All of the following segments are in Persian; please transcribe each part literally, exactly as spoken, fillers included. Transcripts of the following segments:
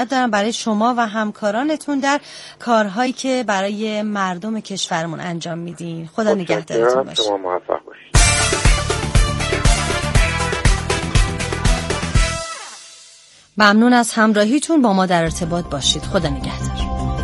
دارم برای شما و همکارانتون در کارهایی که برای مردم کشورمون انجام میدین. خدا نگهدارتون باشه. شما موفق باشید. ممنون از همراهیتون. با ما در ارتباط باشید. خدا نگهدار.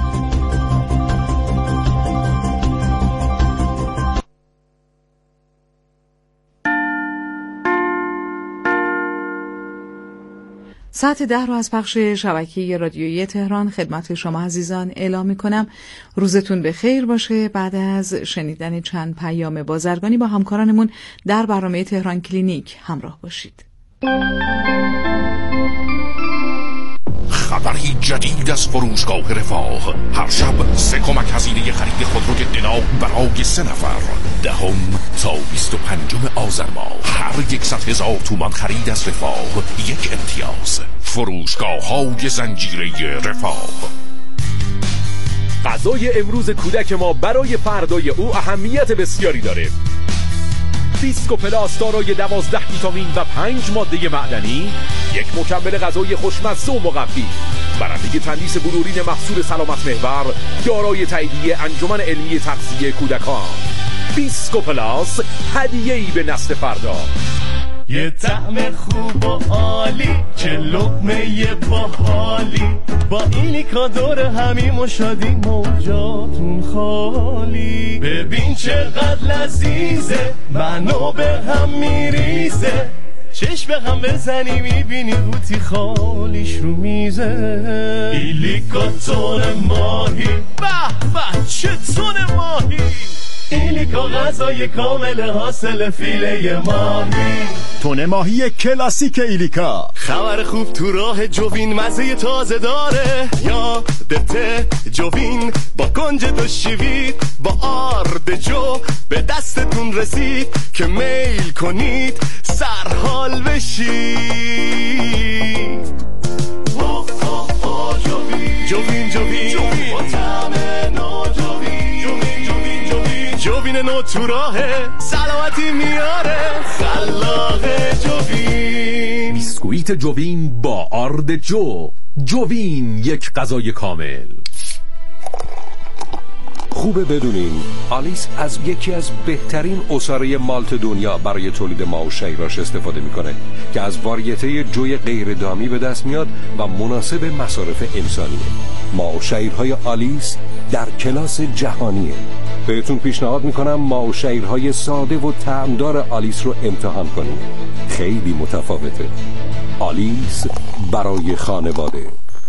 ساعت ده رو از پخش شبکه رادیویی تهران خدمت شما عزیزان اعلام می‌کنم. روزتون به خیر باشه. بعد از شنیدن چند پیام بازرگانی با همکارانمون در برنامه تهران کلینیک همراه باشید. خبری جدید از فروشگاه رفاه. هر شب سه کمک هزینه خرید خودروی دنا برای سه نفر. دهم تا بیست و پنجم آذر ماه هر یکصد هزار تومان خرید از رفاه یک امتیاز. فروشگاه های زنجیره رفاه. غذای امروز کودک ما برای فردای او اهمیت بسیاری داره. بیسکو پلاس دارای دوازده ویتامین و پنج ماده معدنی، یک مکمل غذایی خوشمزه و مقوی، برنده تندیس بلورین محصول سلامت محور، دارای تاییدیه انجمن علمی تغذیه کودکان. بیسکو پلاس، هدیه‌ای به نسل فردا. یه طعم خوب و عالی، چه لقمه باحالی، با ایلیکا دور همیم و شادی موجاتون خالی. ببین چقدر لذیذه، منو به هم میریزه، چشم به هم بزنی میبینی قوطی خالیش رو میزه. ایلیکا تون ماهی، به به چه تون ماهی، ایلیکا غذای کامل حاصل فیله ماهی. تون ماهی کلاسیک ایلیکا. خبر خوب تو راه جوین مزه تازه داره، یادته جوین با گنج دو شیوید با آرد جو به دستتون رسید که میل کنید سرحال بشید. جوین جوین جوین با طعم نو جوین، جوین جوین جوین جوین نو تو راهه، سلامتی میاره خلاق جوین. بیسکویت جوین با آرد جو. جوین، یک غذای کامل. خوبه بدونین آلیس از یکی از بهترین عصاره مالت دنیا برای تولید ماو شیراش استفاده میکنه که از واریته جوی غیر دامی به دست میاد و مناسب مصارف انسانیه. ماو شیرهای آلیس در کلاس جهانیه. بهتون پیشنهاد میکنم ماو شیرهای ساده و طعمدار آلیس رو امتحان کنید. خیلی متفاوته. آلیس برای خانواده.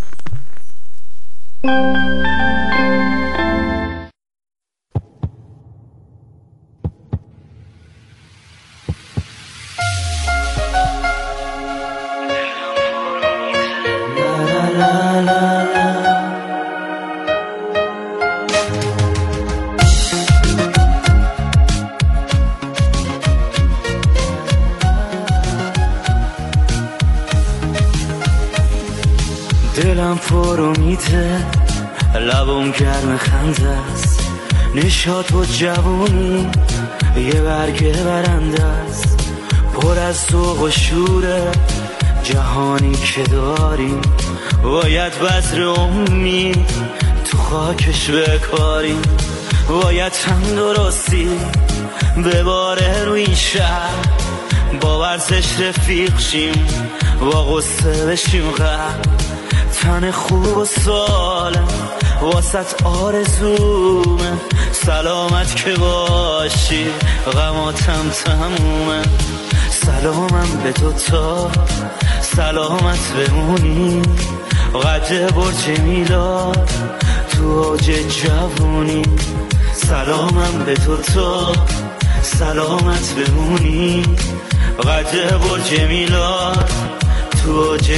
دلم فرو میته، لبم گرم خنده است، نشاط و جوونی یه برگ برنده است، پر از ذوق و شوره جهانی که داریم، باید بذر امید تو خاکش بکاریم، باید تندرستی بباره رو این شهر، با ورزش رفیق شیم، با غصه بشیم غرق، تن خوب و سالم واسط آرزومه، سلامت که باشی غماتم تمومه، سلامم به تو تا سلامت بمونی، قد برج میلاد تو اوج جوونی، سلامم به تو تا سلامت بمونی، قد برج میلاد تو اوج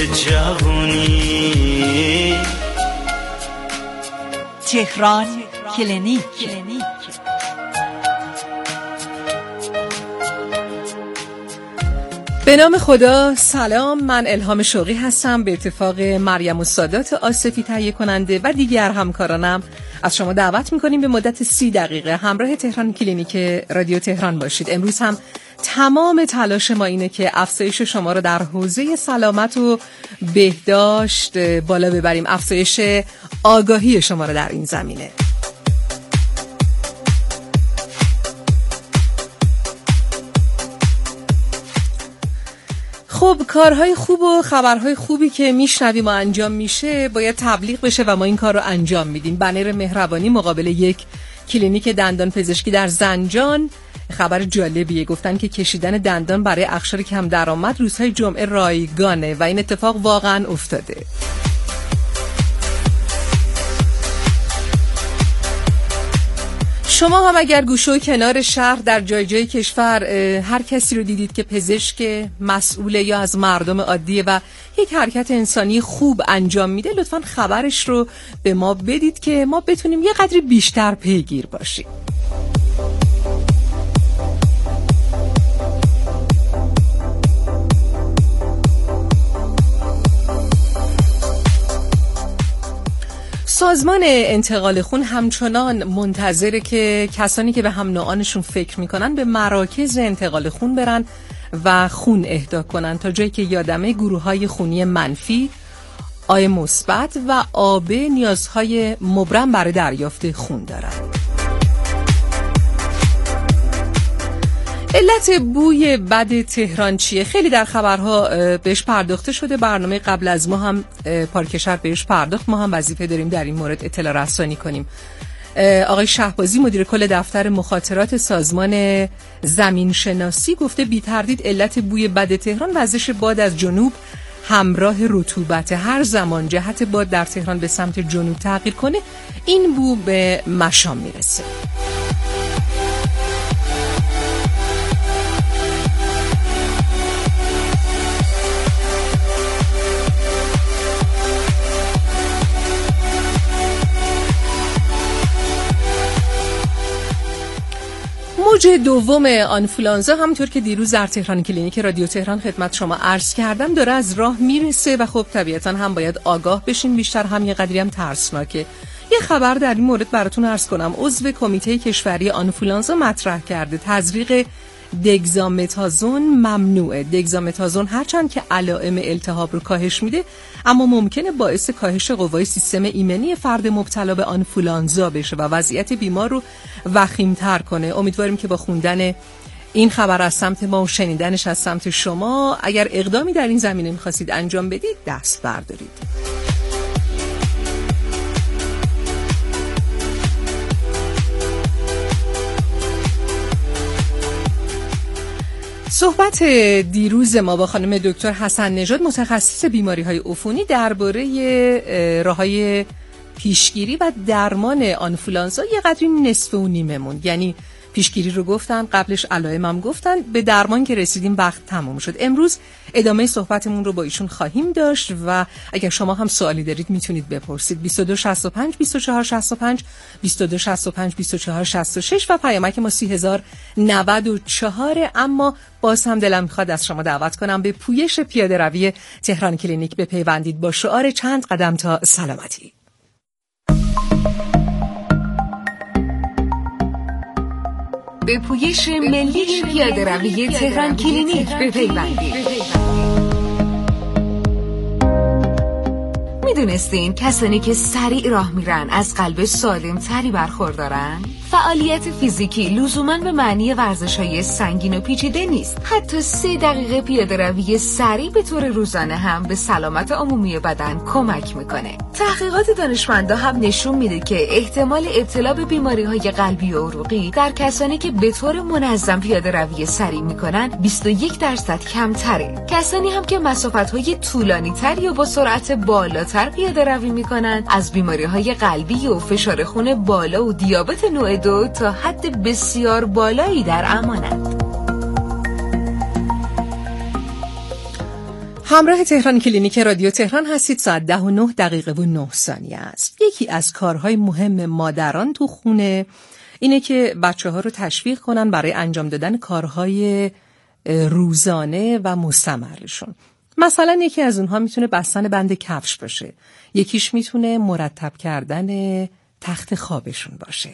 جوونی. تهران کلینیک. به نام خدا. سلام، من الهام شوقی هستم. به اتفاق مریم السادات آصفی تهیه کننده و دیگر همکارانم از شما دعوت میکنیم به مدت سی دقیقه همراه تهران کلینیک رادیو تهران باشید. امروز هم تمام تلاش ما اینه که افزایش شما رو در حوزه سلامت و بهداشت بالا ببریم، افزایش آگاهی شما رو در این زمینه. خب، کارهای خوب و خبرهای خوبی که میشنویم و انجام میشه باید تبلیغ بشه و ما این کار رو انجام میدیم. بنر مهربانی مقابل یک کلینیک دندان پزشکی در زنجان خبر جالبیه. گفتن که کشیدن دندان برای اقشار کم درآمد روزهای جمعه رایگانه و این اتفاق واقعا افتاده. شما هم اگر گوشه و کنار شهر در جای جای کشور هر کسی رو دیدید که پزشک، مسئوله یا از مردم عادیه و یک حرکت انسانی خوب انجام میده، لطفاً خبرش رو به ما بدید که ما بتونیم یه قدری بیشتر پیگیر باشیم. سازمان انتقال خون همچنان منتظره که کسانی که به هم نوعانشون فکر میکنن به مراکز انتقال خون برن و خون اهدا کنن تا جایی که یادمه گروه‌های خونی منفی، آی مثبت و آب نیازهای مبرم برای دریافت خون دارن. علت بوی بد تهران چیه؟ خیلی در خبرها بهش پرداخته شده. برنامه قبل از ما هم پارکشر بهش پرداخت. ما هم وظیفه داریم در این مورد اطلاع رسانی کنیم. آقای شهبازی مدیر کل دفتر مخاطرات سازمان زمین شناسی گفته بی تردید علت بوی بد تهران وزش باد از جنوب همراه رطوبت. هر زمان جهت باد در تهران به سمت جنوب تغییر کنه این بو به مشام میرسه. موج دوم آنفولانزا همونطور که دیروز در تهران کلینیک رادیو تهران خدمت شما عرض کردم داره از راه میرسه و خب طبیعتاً هم باید آگاه بشین بیشتر، هم یه قدری هم ترسناکه. یه خبر در این مورد براتون عرض کنم. عضو کمیته کشوری آنفولانزا مطرح کرده تزریق دگزامتازون ممنوعه. دگزامتازون هرچند که علائم التهاب رو کاهش میده اما ممکنه باعث کاهش قوای سیستم ایمنی فرد مبتلا به آنفولانزا بشه و وضعیت بیمار رو وخیم‌تر کنه. امیدواریم که با خوندن این خبر از سمت ما و شنیدنش از سمت شما اگر اقدامی در این زمینه می‌خواستید انجام بدید دست بردارید. صحبت دیروز ما با خانم دکتر حسن نژاد متخصص بیماری‌های عفونی درباره راه‌های پیشگیری و درمان آنفولانزا یه قدری نصف و نیمه موند. یعنی پیشگیری رو گفتن، قبلش علائم هم گفتن، به درمان که رسیدیم وقت تموم شد. امروز ادامه صحبتمون رو با ایشون خواهیم داشت و اگر شما هم سوالی دارید میتونید بپرسید. بیست و دو شصت و پنج بیست و چهار شصت و پنج بیست و دو شصت و پنج بیست و چهار شصت و شش و پیامک ما سی هزار و نود و چهار. اما باز هم دلم میخواد از شما دعوت کنم به پویش پیاده روی تهران کلینیک بپیوندید با شعار چند قدم تا سلامتی. به پویش ملی پیاده روی تهران کلینیک بپیوندید. میدونستین کسانی که سریع راه میرن از قلب سالم تری برخوردارن؟ فعالیت فیزیکی لزوماً به معنی ورزش‌های سنگین و پیچیده نیست. حتی سه دقیقه پیاده روی سریع به طور روزانه هم به سلامت عمومی بدن کمک میکنه. تحقیقات دانشمندا هم نشون میده که احتمال ابتلا به بیماری‌های قلبی و عروقی در کسانی که به طور منظم پیاده روی سریع میکنن بیست و یک درصد کمتره. کسانی هم که مسافت‌های طولانی‌تر یا با سرعت بالاتر پیاده روی میکنن از بیماری‌های قلبی و فشار خون بالا و دیابت نوع دو تا حد بسیار بالایی در امانند. همراه تهران کلینیک رادیو تهران هستید. ساعت ده و نه دقیقه و نه ثانیه است. یکی از کارهای مهم مادران تو خونه اینه که بچه ها رو تشویق کنن برای انجام دادن کارهای روزانه و مستمرشون. مثلا یکی از اونها میتونه بستن بند کفش باشه، یکیش میتونه مرتب کردن تخت خوابشون باشه.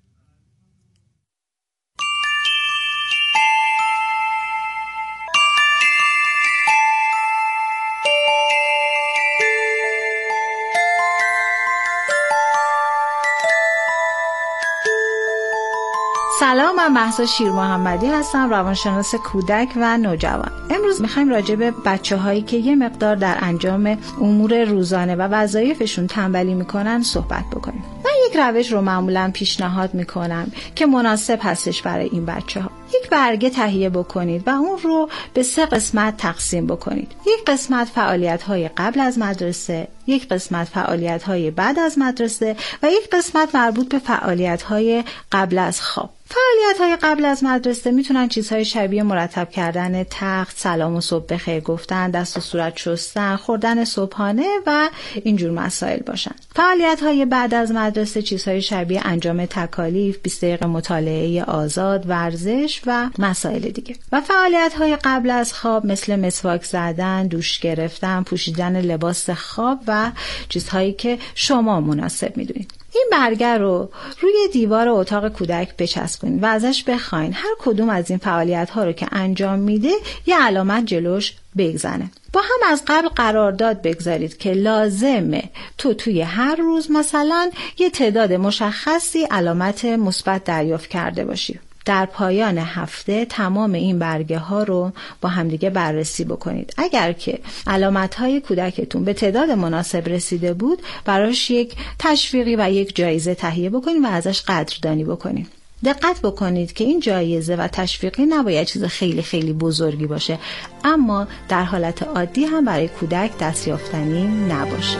سلام، من مهسا شیر محمدی هستم، روانشناس کودک و نوجوان. امروز میخوایم راجع به بچه‌هایی که یه مقدار در انجام امور روزانه و وظایفشون تنبلی میکنن صحبت بکنیم. من یک روش رو معمولا پیشنهاد میکنم که مناسب هستش برای این بچه‌ها. یک برگه تهیه بکنید و اون رو به سه قسمت تقسیم بکنید. یک قسمت فعالیت‌های قبل از مدرسه، یک قسمت فعالیت‌های بعد از مدرسه و یک قسمت مربوط به فعالیت‌های قبل از خواب. فعالیت‌های قبل از مدرسه میتونن چیزهای شبیه مرتب کردن تخت، سلام و صبح بخیر گفتن، دست و صورت شستن، خوردن صبحانه و اینجور مسائل باشن. فعالیت‌های بعد از مدرسه چیزهای شبیه انجام تکالیف، بیست دقیقه مطالعه آزاد، ورزش و مسائل دیگه. و فعالیت‌های قبل از خواب مثل مسواک زدن، دوش گرفتن، پوشیدن لباس خواب و چیزهایی که شما مناسب میدونید. این برگه رو روی دیوار اتاق کودک بچسبونید و ازش بخواین هر کدوم از این فعالیت‌ها رو که انجام میده یه علامت جلوش بگذنه. با هم از قبل قرارداد بگذارید که لازمه تو توی هر روز مثلا یه تعداد مشخصی علامت مثبت دریافت کرده باشی. در پایان هفته تمام این برگه ها رو با همدیگه بررسی بکنید. اگر که علامت های کودکتون به تعداد مناسب رسیده بود، براش یک تشویقی و یک جایزه تهیه بکنید و ازش قدردانی بکنید. دقت بکنید که این جایزه و تشویقی نباید چیز خیلی خیلی بزرگی باشه، اما در حالت عادی هم برای کودک دستیافتنی نباشه.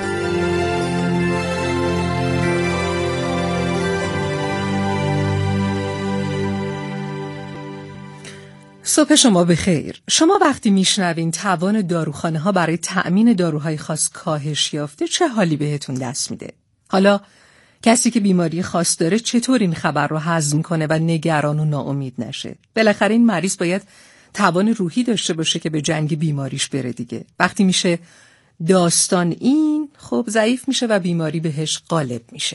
صبح شما بخیر. شما وقتی میشنوین توان داروخانه ها برای تأمین داروهای خاص کاهش یافته، چه حالی بهتون دست میده؟ حالا کسی که بیماری خاص داره چطور این خبر رو هضم کنه و نگران و ناامید نشه؟ بالاخره این مریض باید توان روحی داشته باشه که به جنگ بیماریش بره دیگه. وقتی میشه داستان این، خب ضعیف میشه و بیماری بهش غالب میشه.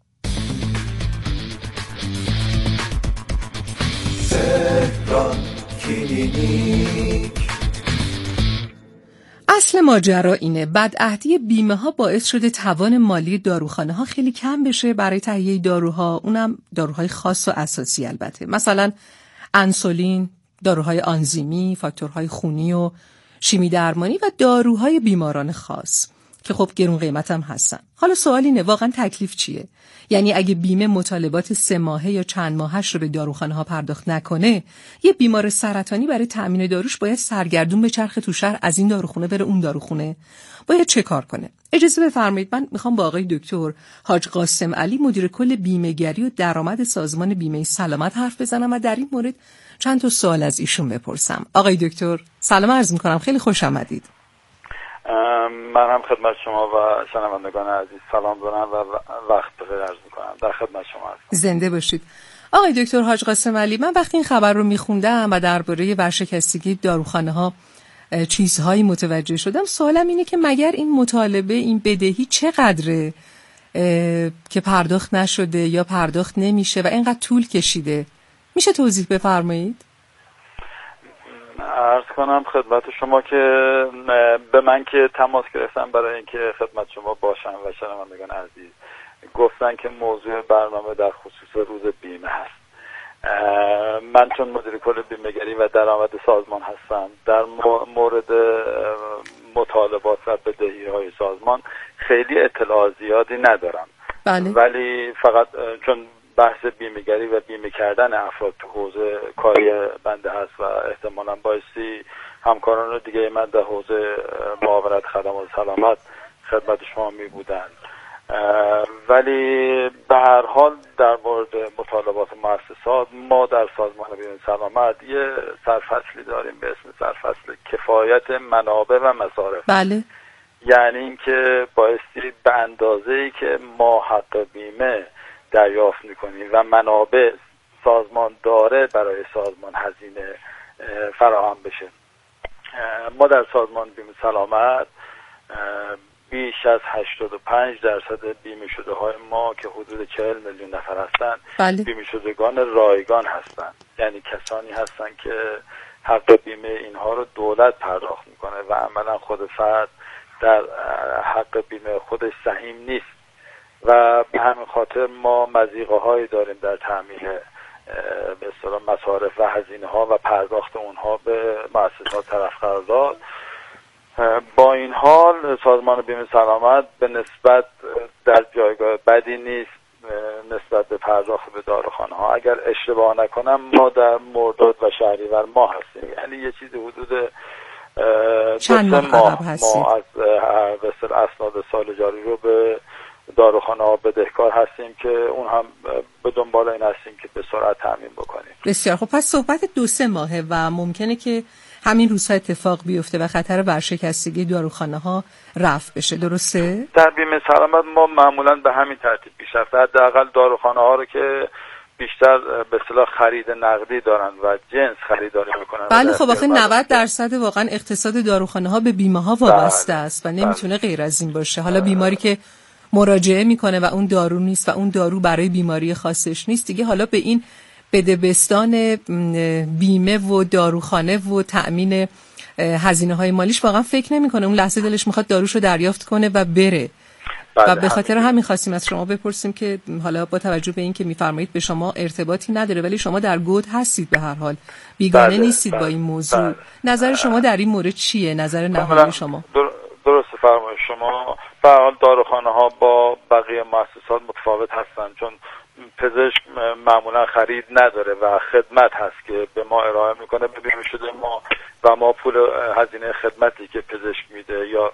اصل ماجرا اینه، بدعهدی بیمه ها باعث شده توان مالی داروخانه ها خیلی کم بشه برای تهیه داروها، اونم داروهای خاص و اساسی البته، مثلا انسولین، داروهای آنزیمی، فاکتورهای خونی و شیمی درمانی و داروهای بیماران خاص که خب گرون قیمت هم هستن. حالا سوال اینه، واقعا تکلیف چیه؟ یعنی اگه بیمه مطالبات سه ماهه یا چند ماهش رو به داروخانه ها پرداخت نکنه، یه بیمار سرطانی برای تأمین داروش باید سرگردون به چرخ تو شهر از این داروخونه بره اون داروخونه، باید چه کار کنه؟ اجازه بفرمایید من میخوام با آقای دکتر حاج قاسم علی، مدیر کل بیمه‌گری و درآمد سازمان بیمه سلامت حرف بزنم و در این مورد چند تا سوال از ایشون بپرسم. آقای دکتر سلام عرض میکنم، خیلی خوش آمدید. من هم خدمت شما و شنوندگان عزیز سلام دارم و وقت بخیر عرض میکنم. در خدمت شما هستم. زنده باشید. آقای دکتر حاج قاسم علی، من وقتی این خبر رو میخوندم و درباره ورشکستگی داروخانه ها چیزهایی متوجه شدم، سوالم اینه که مگر این مطالبه، این بدهی چقدره که پرداخت نشده یا پرداخت نمیشه و اینقدر طول کشیده؟ میشه توضیح بفرمایید؟ عرض کنم خدمت شما که به من که تماس گرفتن برای اینکه خدمت شما باشم و شنوندگان عزیز، گفتن که موضوع برنامه در خصوص روز بیمه هست. من چون مدیر کل بیمه‌گری و درآمد سازمان هستم، در مورد مطالبات و بدهی‌های سازمان خیلی اطلاع زیادی ندارم. بله. ولی فقط چون بحث بیمه‌گری و بیمه کردن افراد تو حوزه کاری بنده هست و احتمالاً بایستی همکاران دیگه من در حوزه معاونت خدمات سلامت خدمت شما می بودن، ولی به هر حال در مورد مطالبات مؤسسات ما در سازمان بیمه سلامت یه سرفصلی داریم به اسم سرفصل کفایت منابع و مصارف. بله. یعنی اینکه بایستی به اندازه‌ای که ما حق بیمه دریافت میکنیم و منابع سازمان داره برای سازمان هزینه فراهم بشه. ما در سازمان بیمه سلامت بیش از هشتاد و پنج درصد بیمه شده های ما که حدود چهل میلیون نفر هستند بله. بیمه شدگان رایگان هستند، یعنی کسانی هستند که حق بیمه اینها رو دولت پرداخت میکنه و عملا خود فرد در حق بیمه خودش سهیم نیست و به همین خاطر ما مضیقه هایی داریم در تأمین به اصطلاح مصارف و هزینه ها و پرداخت اونها به مؤسسات طرف قرارداد. با این حال سازمان بیمه سلامت به نسبت در جایگاه بدی نیست نسبت به پرداخت به داروخانه ها. اگر اشتباه نکنم ما در مرداد و شهریور ماه هستیم، یعنی یه چیزی حدود چند ماه, ماه هستیم. ما از اسناد سال جاری رو به داروخانه ها بدهکار هستیم که اون هم به دنبال این هستیم که به سرعت تامین بکنیم. بسیار خب، پس صحبت دو سه ماهه و ممکنه که همین روزها اتفاق بیفته و خطر ورشکستگی داروخانه ها رفع بشه، درسته؟ در بیمه سلامت ما معمولا به همین ترتیب پیش رفته، حداقل داروخانه ها رو که بیشتر به اصطلاح خرید نقدی دارن و جنس خریداری میکنن. بله خب آخه نود درصد واقعا اقتصاد داروخانه ها به بیمه ها وابسته بله. است و نمیتونه غیر از این باشه. حالا بیماری که مراجعه میکنه و اون دارو نیست و اون دارو برای بیماری خاصش نیست دیگه، حالا به این بدبستان بیمه و داروخانه و تأمین هزینه های مالیش واقعا فکر نمیکنه. اون لحظه دلش میخواد داروشو دریافت کنه و بره. بله و به خاطر همین خواستیم از شما بپرسیم که حالا با توجه به این که میفرمایید به شما ارتباطی نداره ولی شما در گود هستید، به هر حال بیگانه بله، نیستید بله، با این موضوع. بله. نظر شما در این مورد چیه؟ نظر نهایی شما؟ در... درست فرمایید شما. به هر حال داروخانه ها با بقیه مؤسسات متفاوت هستن، چون پزشک معمولا خرید نداره و خدمت هست که به ما ارائه میکنه به بیمه شده ما و ما پول هزینه خدمتی که پزشک میده یا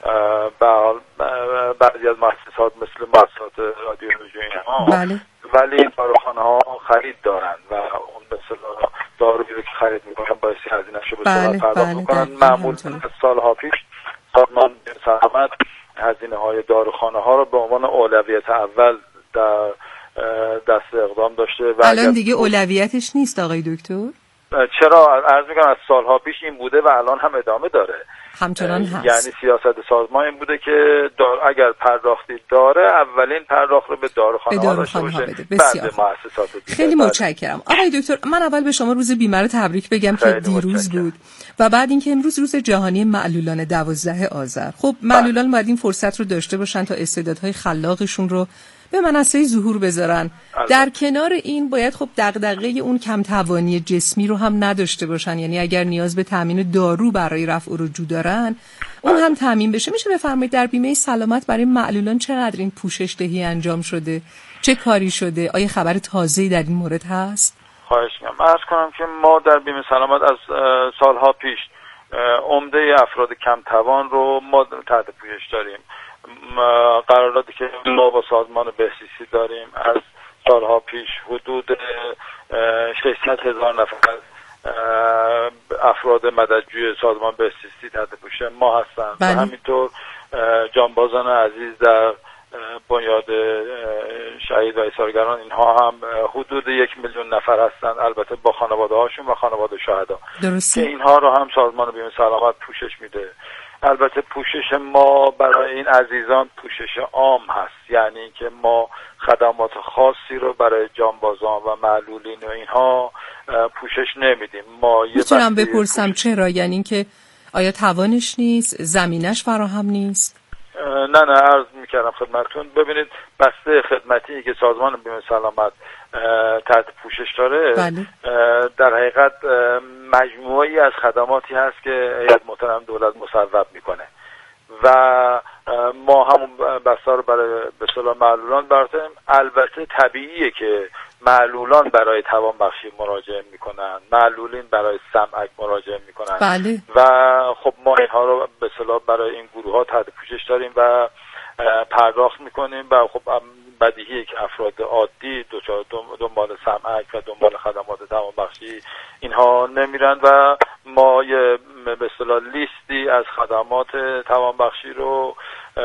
به حال بعضی از مؤسسات مثل مؤسسات رادیولوژی اینها بله. ولی داروخانه ها خرید دارن و اون به اصطلاح دارویی رو که خرید میکنن باعث هزینه‌اش رو به صورت پرداخت میکنن. معمولا سالها پیش سازمان بیمه سلامت هزینه های داروخانه ها رو به عنوان اولویت اول در دست اقدام داشته و الان دیگه اولویتش نیست آقای دکتر؟ چرا؟ عرض میکنم از سالها پیش این بوده و الان هم ادامه داره، همچنان هست. یعنی سیاست سازمان این بوده که اگر پرداختی داره اولین پرداخت رو به داروخانه ها داشته باشه، بعد مؤسسات دیگه. خیلی متشکرم آقای دکتر. من اول به شما روز بیمه رو تبریک بگم که دیروز بود و بعد اینکه امروز روز جهانی معلولان دوازده آذر. خب معلولان باید این فرصت رو داشته باشن تا استعدادهای خلاقشون رو به منصه ظهور بذارن. در کنار این باید خب دغدغه اون کم توانی جسمی رو هم نداشته باشن، یعنی اگر نیاز به تامین دارو برای رفع رجوع دارن اون هم تامین بشه. میشه بفرمایید در بیمه سلامت برای معلولان چقدر این پوشش دهی انجام شده؟ چه کاری شده؟ آیا خبر تازه‌ای در این مورد هست؟ خواهش می‌کنم. عرض کنم که ما در بیمه سلامت از سالها پیش عمده افراد کم توان رو ما تحت پوشش داریم. قراردادی که ما با سازمان بهزیستی داریم از سالها پیش حدود ششصد هزار نفر افراد مددجوی سازمان بهزیستی تحت پوشش ما هستند و همینطور جانبازان عزیز در بنیاد شهید و ایثارگران اینها هم حدود یک میلیون نفر هستند، البته با خانواده هاشون و خانواده شهدا که اینها رو هم سازمان بیمه سلامت پوشش میده. البته پوشش ما برای این عزیزان پوشش عام هست، یعنی اینکه ما خدمات خاصی رو برای جانبازان و معلولین و اینها پوشش نمیدیم. ما یه میتونم بپرسم چرا؟ یعنی اینکه آیا توانش نیست، زمینش فراهم نیست؟ نه نه عرض میکردم خدمتتون. ببینید بسته خدمتی که سازمان بیمه سلامت تحت پوشش داره بله. در حقیقت مجموعی از خدماتی هست که هیئت محترم دولت مصوب میکنه و ما همون بسته رو برای به اصطلاح معلولان براتیم. البته طبیعیه که معلولان برای توان بخشی مراجعه میکنن، معلولین برای سمعک مراجعه میکنن بله. و خب ما اینها رو به اصطلاح برای این گروه ها تحت پوشش داریم و پرداخت میکنیم و خب بدیهیه که افراد عادی دچار دنبال سمعک و دنبال خدمات توان بخشی اینها نمیرن و ما یه به اصطلاح لیستی از خدمات توان بخشی رو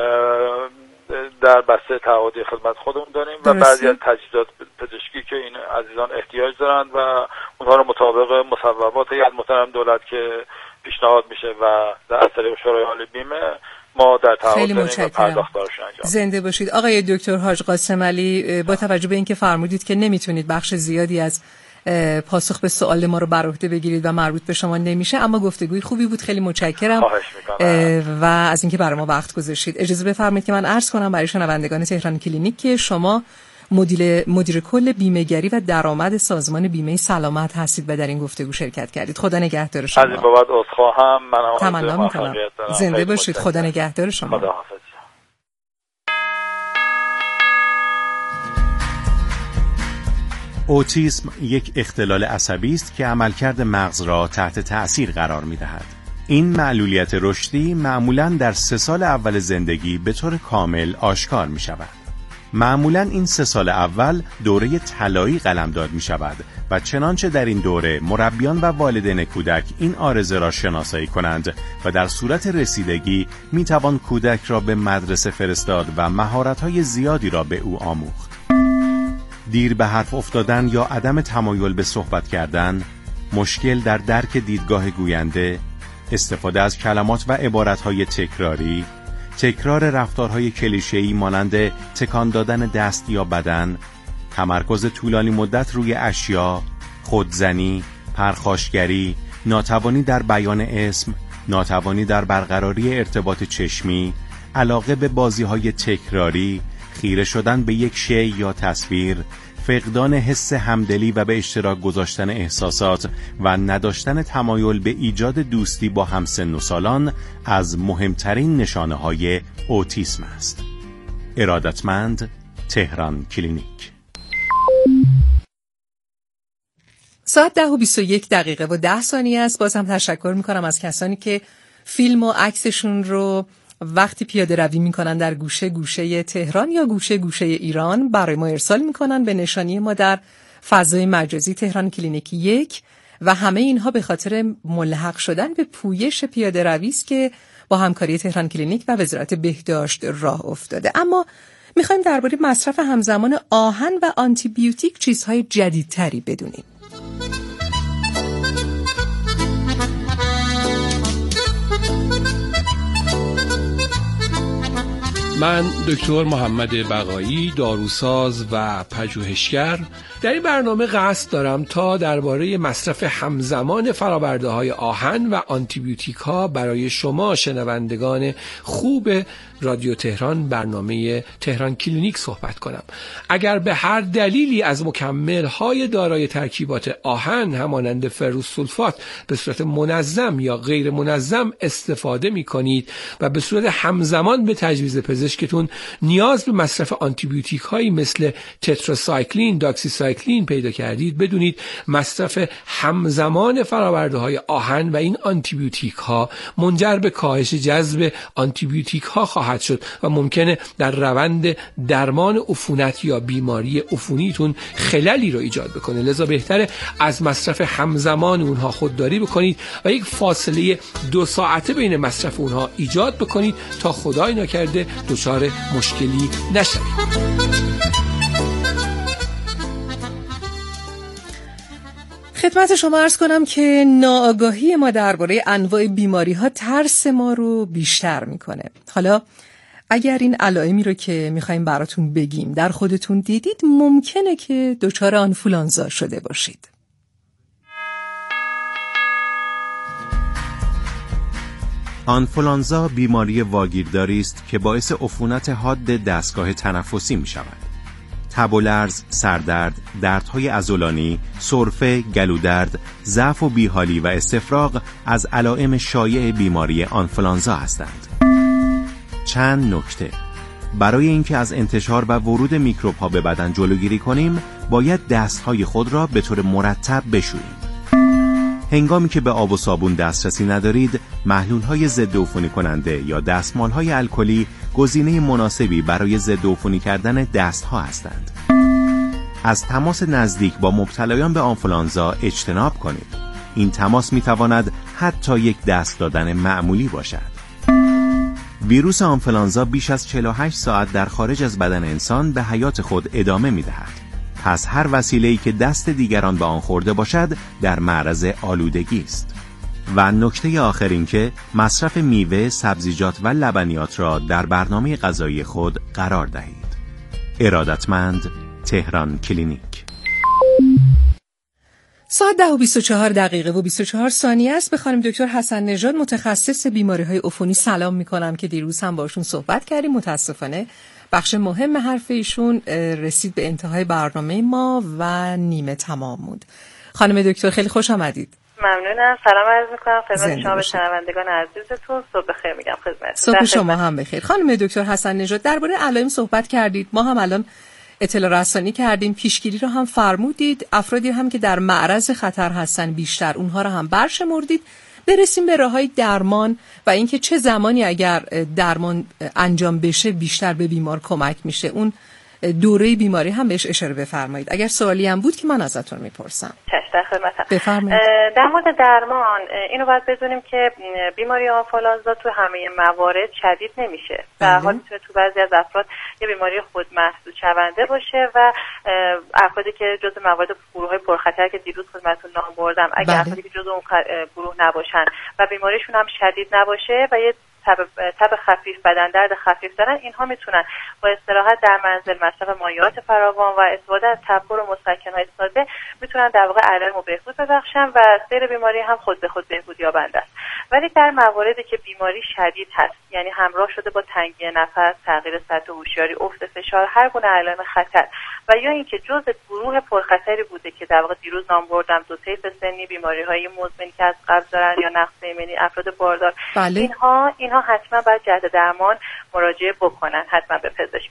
در بسته تعهدی خدمت خودمون داریم و بعضی از تجهیزات پزشکی که این عزیزان احتیاج دارند و اونها رو مطابق مصوبات هیئت محترم دولت که پیشنهاد میشه و در طریق شورای عالی بیمه ما در تعهد و پرداخت دارشون انجام. زنده باشید. آقای دکتر حاج قاسم علی، با توجه به اینکه فرمودید که نمیتونید بخش زیادی از پاسخ به سوال ما رو بر عهده بگیرید و مربوط به شما نمیشه، اما گفتگوی خوبی بود، خیلی متشکرم و از اینکه برای ما وقت گذاشتید. اجازه بفرمایید که من عرض کنم برای شنوندگان تهران کلینیک که شما مدیر مدیر کل بیمه‌گری و درآمد سازمان بیمه سلامت هستید و در این گفتگو شرکت کردید. خدا نگهدار شما. از این بابت عذرخواهم. من تمنا می‌کنم. زنده باشید. خدا نگهدار شما. خدا حافظ. اوتیسم یک اختلال عصبی است که عملکرد مغز را تحت تأثیر قرار می‌دهد. این معلولیت رشدی معمولاً در سه سال اول زندگی به طور کامل آشکار می‌شود. معمولاً این سه سال اول دوره طلایی قلمداد می‌شود و چنانچه در این دوره مربیان و والدین کودک این عارضه را شناسایی کنند و در صورت رسیدگی می‌توان کودک را به مدرسه فرستاد و مهارت‌های زیادی را به او آموخت. دیر به حرف افتادن یا عدم تمایل به صحبت کردن، مشکل در درک دیدگاه گوینده، استفاده از کلمات و عبارت‌های تکراری، تکرار رفتارهای کلیشه‌ای مانند تکان دادن دست یا بدن، تمرکز طولانی مدت روی اشیا، خودزنی، پرخاشگری، ناتوانی در بیان اسم، ناتوانی در برقراری ارتباط چشمی، علاقه به بازی‌های تکراری، خیره شدن به یک شیء یا تصویر، فقدان حس همدلی و به اشتراک گذاشتن احساسات و نداشتن تمایل به ایجاد دوستی با همسن و سالان از مهمترین نشانه‌های اوتیسم است. ارادتمند، تهران کلینیک. ساعت ده و بیست و یک دقیقه و ده ثانیه است. باز هم تشکر میکنم از کسانی که فیلم و عکسشون رو وقتی پیاده روی میکنن در گوشه گوشه تهران یا گوشه گوشه ایران برای ما ارسال میکنن به نشانی ما در فضای مجازی تهران کلینیک یک و همه اینها به خاطر ملحق شدن به پویش پیاده روی است که با همکاری تهران کلینیک و وزارت بهداشت راه افتاده. اما میخوایم درباره مصرف همزمان آهن و آنتی بیوتیک چیزهای جدیدتری بدونیم. من دکتر محمد بقایی، داروساز و پژوهشگر، در این برنامه قصد دارم تا درباره مصرف همزمان فرآورده‌های آهن و آنتیبیوتیک ها برای شما شنوندگان خوب رادیو تهران برنامه تهران کلینیک صحبت کنم. اگر به هر دلیلی از مکمل های دارای ترکیبات آهن همانند فروسولفات به صورت منظم یا غیر منظم استفاده می کنید و به صورت همزمان به تجویز پزشکتون نیاز به مصرف آنتیبیوتیک هایی مثل تتراسایکلین، داکسیسایکلین پیدا کردید، بدونید مصرف همزمان فرآورده های آهن و این آنتیبیوتیک ها منجر به کاهش جذب آنتیبیوتیک ها خواهد شد و ممکنه در روند درمان عفونت یا بیماری عفونیتون خللی رو ایجاد بکنه. لذا بهتره از مصرف همزمان اونها خودداری بکنید و یک فاصله دو ساعته بین مصرف اونها ایجاد بکنید تا خدای نکرده دچار مشکلی نشوید. خدمت شما عرض کنم که ناآگاهی ما درباره انواع بیماری ها ترس ما رو بیشتر میکنه. حالا اگر این علائمی رو که میخوایم براتون بگیم در خودتون دیدید، ممکنه که دچار آنفولانزا شده باشید. آنفولانزا بیماری واگیرداری است که باعث عفونت حاد دستگاه تنفسی می شود. تب و لرز، سردرد، دردهای عضلانی، سرفه، گلودرد، ضعف و بیحالی و استفراغ از علائم شایع بیماری آنفولانزا هستند. چند نکته: برای اینکه از انتشار و ورود میکروب ها به بدن جلوگیری کنیم، باید دستهای خود را به طور مرتب بشوییم. هنگامی که به آب و صابون دسترسی ندارید، محلول‌های ضد عفونی کننده یا دستمال‌های الکلی گزینه مناسبی برای ضد عفونی کردن دست‌ها هستند. از تماس نزدیک با مبتلایان به آنفولانزا اجتناب کنید. این تماس می‌تواند حتی یک دست دادن معمولی باشد. ویروس آنفولانزا بیش از چهل و هشت ساعت در خارج از بدن انسان به حیات خود ادامه می‌دهد. پس هر وسیله‌ای که دست دیگران به آن خورده باشد در معرض آلودگی است. و نکته آخر این که مصرف میوه، سبزیجات و لبنیات را در برنامه غذایی خود قرار دهید. ارادتمند، تهران کلینیک. ساعت ده و بیست و چهار دقیقه و بیست و چهار ثانیه است. به خانم دکتر حسن نژاد متخصص بیماری‌های عفونی سلام می‌کنم که دیروز هم باشون صحبت کردیم. متاسفانه بخش مهم حرف ایشون رسید به انتهای برنامه ما و نیمه تمام بود. خانم دکتر خیلی خوش آمدید. ممنونم. سلام عرض می‌کنم خدمت شما و شنوندگان عزیزتون. صبح بخیر میگم خدمتتون. صبح شما هم بخیر. خانم دکتر حسن نژاد درباره علائم صحبت کردید. ما هم الان اطلاع رسانی کردیم، پیشگیری رو هم فرمودید، افرادی هم که در معرض خطر هستن بیشتر اونها رو هم برشمردید. برسیم به راههای درمان و اینکه چه زمانی اگر درمان انجام بشه بیشتر به بیمار کمک میشه. اون دوره بیماری هم بهش اشاره بفرمایید. اگر سوالی هم بود که من ازتون میپرسم. در خدمتم. بفرمایید. در مورد درمان اینو باید بدونیم که بیماری آنفولانزا تو همه موارد شدید نمیشه. در حالی میتونه تو بعضی از افراد یه بیماری خود محسوس شونده باشه و افرادی که جزو موارد گروه‌های پرخطر که دیروز خدمتتون نام بردم اگه افرادی که جزو اون گروه نباشن و بیماریشون هم شدید نباشه و یه تب تب خفیف، بدن درد خفیف دارن، اینها میتونن با استراحت در منزل، مصرف مایعات فراوان و استفاده از تبخور و مسکن‌های ساده میتونن در واقع علائم رو بهبود ببخشن و سیر بیماری هم خود به خود بهبود یابنده است. ولی در مواردی که بیماری شدید هست، یعنی همراه شده با تنگی نفس، تغییر سطح هوشیاری، افت فشار، هر گونه علائم خطر و یا اینکه جزء گروه پرخطری بوده که در واقع دیروز نام بردم، دو طیف سنی، بیماری‌های مزمنی که از قبل دارن یا نقص ایمنی، افراد باردار، بله. اینها اینها حتما باید جهت درمان مراجعه بکنن، حتما به پزشک.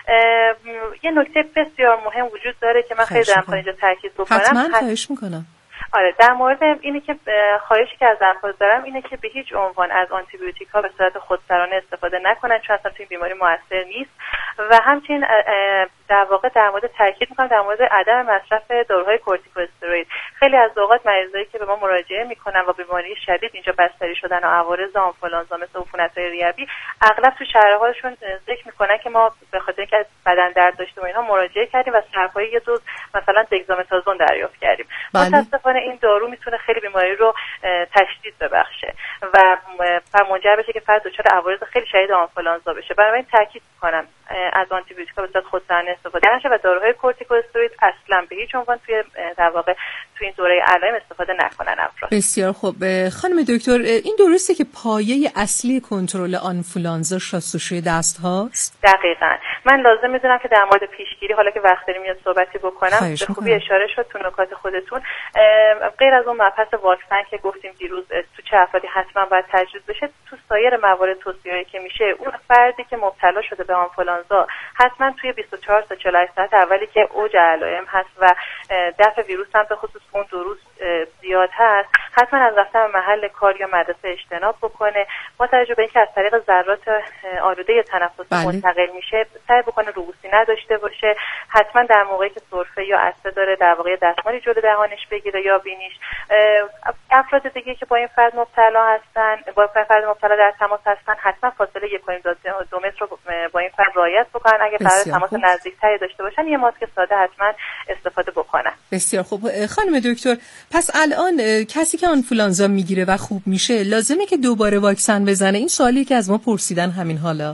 یه نکته بسیار مهم وجود داره که من خیلی دارم اینجا تاکید بکنم. حتما خواهش میکنم. آره، در مورد اینه که خواهشی که از افراد دارم اینه که به هیچ عنوان از آنتی بیوتیک ها به صورت خودسرانه استفاده نکنن، چون اصلا توی بیماری موثر نیست و همچنین در واقع در مورد تاکید میکنم در مورد عدم مصرف داروهای کورتیکواستروئید. خیلی از اوقات مریضایی که به ما مراجعه میکنن و بیماری شدید اینجا بستری شدن و عوارض آنفولانزا مثل عفونت‌های ریوی، اغلب تو شرحه‌هاشون ذکر میکنن که ما به خاطر اینکه بدن درد داشتیم و اینها مراجعه کردیم و سرپایی یه دوز مثلا دگزامتازون دریافت کردیم. متأسفانه این دارو میتونه خیلی بیماری رو تشدید ببخشه و منجر بشه که فرد دچار عوارض خیلی شدید آنفولانزا بشه. برای این تاکید میکنم از آنتی بیوتیکا به صورت خودسرانه استفاده نشه و داروهای کورتیکواستروئید اصلا به هیچ عنوان توی در واقع توی این دوره علائم استفاده نکنن افراد. بسیار خوب. خانم دکتر، این درسته که پایه اصلی کنترل آنفولانزا شستشوی دست هاست؟ دقیقاً. من لازم میدونم که در مورد پیشگیری، حالا که وقت داریم یه صحبتی بکنم، به خوبی اشاره شد تو نکات خودتون. غیر از اون مبحث واکسن که گفتیم دیروز تو چه افرادی حتما باید تجویز بشه، تو سایر موارد توصیه‌ای که میشه اون فردی که مبتلا شده به آنفولانزا حتما توی بیست و چهار تا چهل و هشت ساعت اولی که اوج علائم هست و دفع ویروس هم به خصوص اون دو روز زیاد هست، حتما از رفتن به محل کار یا مدرسه اجتناب بکنه. با توجه به اینکه از طریق ذرات آلوده تنفسی بله. منتقل میشه، سعی بکنه رؤوسی نداشته باشه. حتما در موقعی که سرفه یا عطسه داره در واقع دستمالی جلو دهانش بگیره یا بینیش. افراد دیگه که با این فرد مبتلا هستن، با این فرد مبتلا در تماس هستن، حتما فاصله یک و نیم تا دو متر رو با این فرد رعایت بکنن. اگه قرار تماس نزدیکتری داشته باشن، یه ماسک ساده حتما استفاده بکنن. بسیار خوب. خانم دکتر، پس الان کسی که آنفولانزا میگیره و خوب میشه لازمه که دوباره واکسن بزنه؟ این سوالی که از ما پرسیدن همین حالا.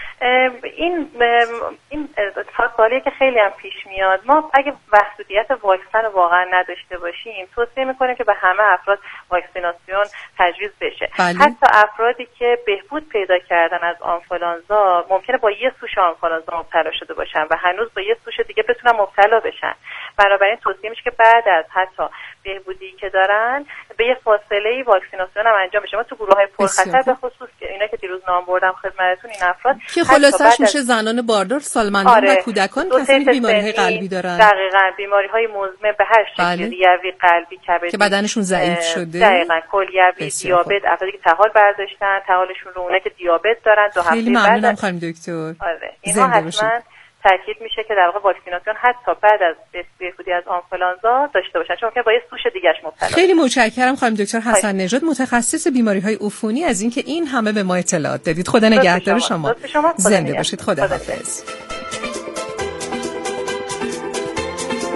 این این سوالیه که خیلی هم پیش میاد. ما اگه محدودیت واکسن واقعا نداشته باشیم، توصیه میکنیم که به همه افراد واکسیناسیون تجویز بشه. بله. حتی افرادی که بهبود پیدا کردن از آنفولانزا ممکنه با یه سوش آنفولانزا مبتلا شده باشن و هنوز با یه سوش دیگه بتونن مبتلا بشن. بنابراین توصیه میشه که بعد از حتی بهبودی که دارن به یه فاصله واکسیناسیون هم انجام بشه. ما تو گروه‌های پرخطر به خصوص که اینا که دیروز نام بردم خدمتتون، این افراد که خلاصش میشه زنان باردار، سالمندان آره. و کودکان، کسانی که بیماری‌های قلبی دارن. دقیقاً، بیماری‌های مزمن به هر شکل، بله. ریوی، قلبی، کبدی که بدنشون ضعیف شده. دقیقاً، کلیوی، دیابت، افرادی که طحال برداشتن، طحالشون رو، اونا که دیابت دارن دو هفته بعد. خیلی ممنونم خانم دکتر. آره. اینا حتماً تاکید میشه که در واقع واکسیناسیون حتی بعد از بهبودی از آنفولانزا داشته باشن، چون که با یه سوش دیگه‌اش مبتلا. خیلی متشکرم خانم دکتر حسن نژاد، متخصص بیماری‌های عفونی، از اینکه این همه به ما اطلاعات دادید. خدا نگهدار شما. شما. زنده باشید. خداحافظ.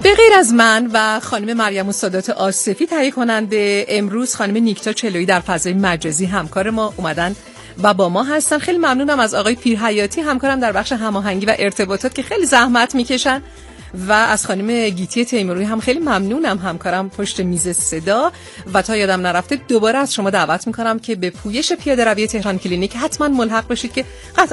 به غیر از من و خانم مریم السادات آصفی تهیه کننده، امروز خانم نیکتا چلویی در فضای مجازی همکار ما اومدن و با ما هستن. خیلی ممنونم از آقای پیرحیاتی همکارم در بخش هماهنگی و ارتباطات که خیلی زحمت میکشن و از خانم گیتی تیموری هم خیلی ممنونم همکارم پشت میز صدا. و تا یادم نرفته دوباره از شما دعوت میکنم که به پویش پیاده روی تهران کلینیک حتما ملحق بشید که قطعا